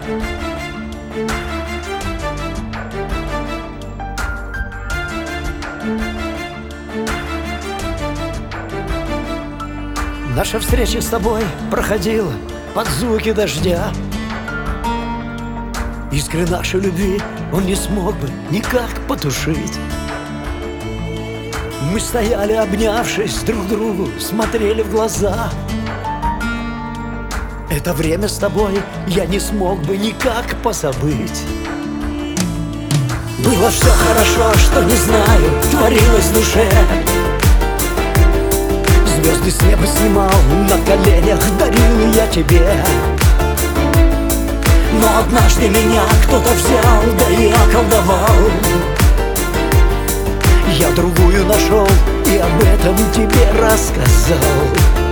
Наша встреча с тобой проходила под звуки дождя. Искры нашей любви он не смог бы никак потушить. Мы стояли, обнявшись друг другу, смотрели в глаза. Это время с тобой я не смог бы никак позабыть. Было все хорошо, что не знаю, творилось в душе. Звезды с неба снимал, на коленях дарил я тебе. Но однажды меня кто-то взял, да и околдовал. Я другую нашел и об этом тебе рассказал.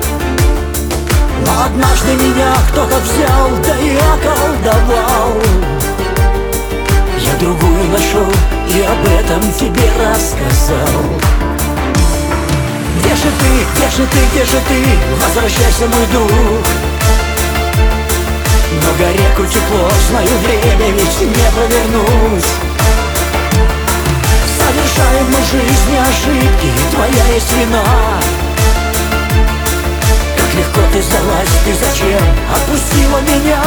Но однажды меня кто-то взял, да и околдовал. Я другую нашел и об этом тебе рассказал. Где же ты, где же ты, где же ты? Возвращайся, мой друг. Много рек утекло, знаю, время ведь не повернуть. Совершаем мы в жизни ошибки, твоя есть вина. Как легко ты сдалась, ты зачем отпустила меня?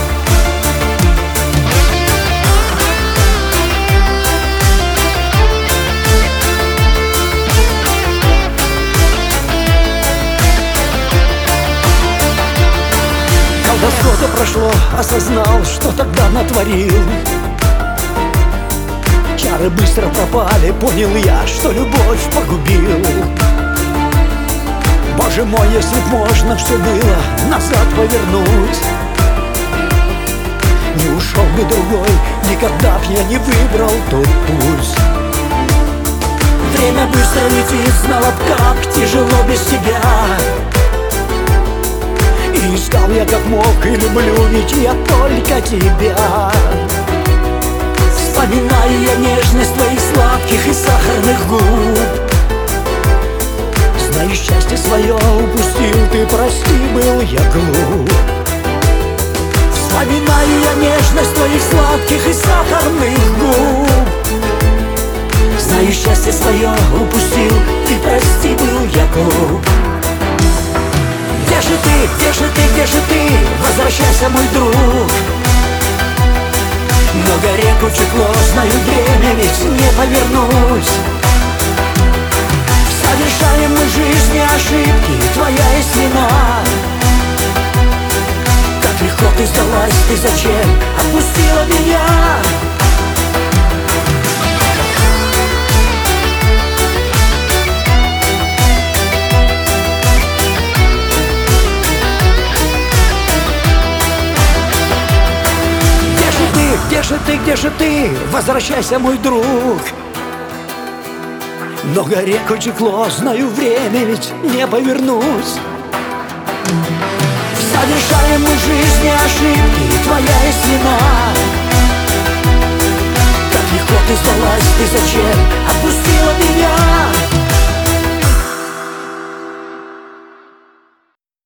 Когда что-то прошло, осознал, что тогда натворил. Чары быстро пропали, понял я, что любовь погубил. Боже мой, если б можно все было назад повернуть, не ушел бы другой, никогда б я не выбрал тот путь. Время быстро летит, знала б, как тяжело без тебя. И искал я как мог, и люблю ведь я только тебя. Вспоминаю я нежность твоих сладких и сахарных губ. Знаю, счастье свое упустил, ты прости, был я глуп. Вспоминаю я нежность твоих сладких и сахарных губ. Знаю, счастье свое упустил, ты прости, был я глуп. Где же ты, где же ты, где же ты? Возвращайся, мой друг. Много рек утекло, знаю, время ведь не повернуть. Совершаем мы в жизни ошибки, твоя есть вина. Как легко ты сдалась, ты зачем отпустила меня? Где же ты, где же ты? Возвращайся, мой друг. Много рек утекло, знаю, время ведь не повернуть. Совершаем мы в жизни ошибки, твоя есть вина. Как легко ты сдалась, ты зачем отпустила?